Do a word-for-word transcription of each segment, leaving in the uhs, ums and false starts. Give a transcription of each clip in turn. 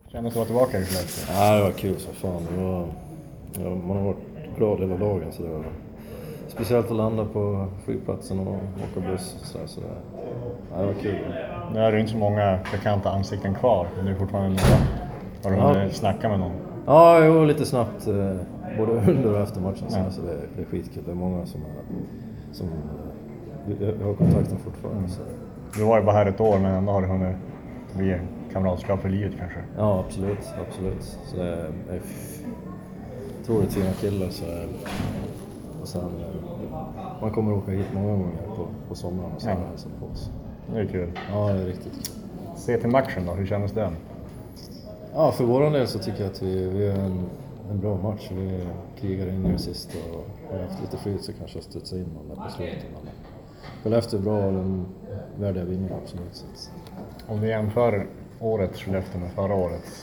Kändes att vara tillbaka i Skellefteå? Ja, det var kul så fan. Det var, ja, man har varit glad hela dagen så det var speciellt att landa på flygplatsen och åka buss så där, så där. Ja, det var kul. Nu är det inte så många bekanta ansikten kvar, men det är fortfarande några. Har du Ja. hunnit snacka med någon? Ja, jo, lite snabbt. Eh, både under och efter matchen. Så, ja. Så det, det är skitkul. Det är många som, är, som eh, jag har kontakten fortfarande. Mm. Så. Du var ju bara här ett år, men ändå har du hunnit bli kamratskap för livet kanske? Ja, absolut. absolut. Så det är, är otroligt fina killar. Så är, och sen, man kommer åka hit många gånger på, på sommaren och sen ja. Hälsa på oss. Det är kul. Ja, det är riktigt kul. Se till matchen då, hur kändes den? Ja, för våran del så tycker jag att vi, vi är en, en bra match. Vi krigar in i det sista och har haft lite flyt så kanske jag studsar in man där på slutet. Men Skellefteå är bra och den värdiga vinner absolut. Så. Om vi jämför årets Skellefteå med förra året?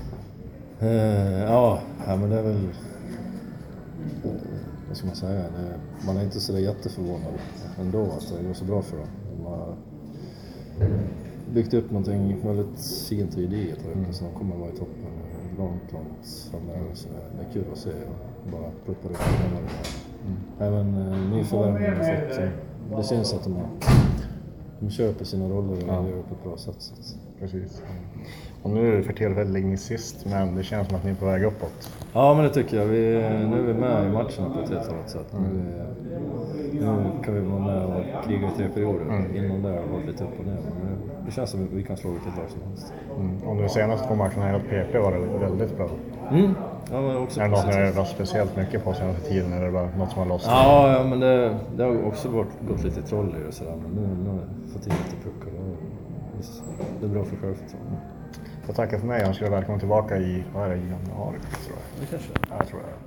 Eh, ja, ja, men det är väl... Eh, vad ska man säga? Det, man är inte så där jätteförvånad ändå att det går så bra för dem. De har byggt upp någonting väldigt fint och gediget här ute, så de kommer att vara i toppen långt, långt framöver. Så det är kul att se och bara pluppa upp det. Mm. Även eh, nyförvärvningar har fått, så det syns att de, har, de köper sina roller och ja. Gör det på ett bra sätt. Så att. Precis. Och nu är det för tillfället ligger ni sist, men det känns som att ni är på väg uppåt. Ja, men det tycker jag. Vi, nu är vi med i matcherna på ett helt annat sätt. Mm. Nu, nu kan vi vara med och kriga i tre perioder. Mm. Innan där har varit lite upp och ner. Men det känns som att vi kan slå vilket lag som helst. Mm. Och de senaste två matcherna här åt P P var det väldigt bra. Mm. Ja, men också är det något ni har varit speciellt mycket på senaste tiden, eller är det bara något som har lossnat? Ja, ja, men det, det har också gått, gått lite troll i och sådär. Men nu, nu har jag fått in lite puckar. Det är bra för självförtroende. Så tackar för mig. Jag skulle välkomna tillbaka i, vad är det, i januari tror jag. Det kanske. Ja, jag tror jag.